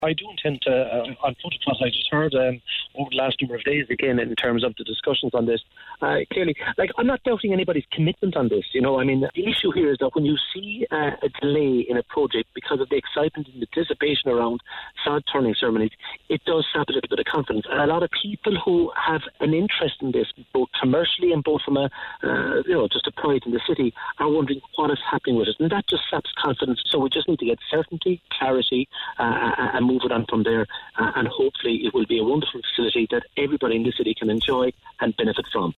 I do intend to, on foot of what I just heard over the last number of days, again, in terms of the discussions on this, clearly, I'm not doubting anybody's commitment on this. The issue here is that when you see a delay in a project because of the excitement and anticipation around sod turning ceremonies, it does sap a little bit of confidence. And a lot of people who have an interest in this, both commercially and both from just a pride in the city, are wondering what is happening with it. And that just saps confidence. So we just need to get certainty, clarity, and move it on from there. And hopefully it will be a wonderful facility that everybody in the city can enjoy and benefit from.